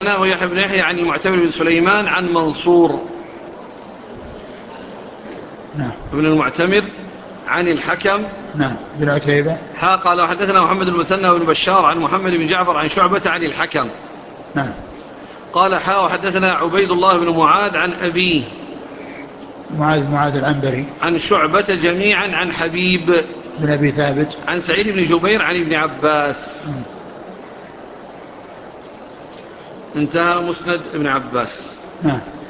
ويحيى بن يحيى عن المعتمر بن سليمان عن منصور بن المعتمر عن الحكم بن عتيبة قال وحدثنا محمد المثنى بن بشار عن محمد بن جعفر عن شعبة عن الحكم قال وحدثنا عبيد الله بن معاذ عن أبيه معاذ العنبري عن شعبة جميعا عن حبيب بن أبي ثابت عن سعيد بن جبير عن ابن عباس. انتهى مسند ابن عباس.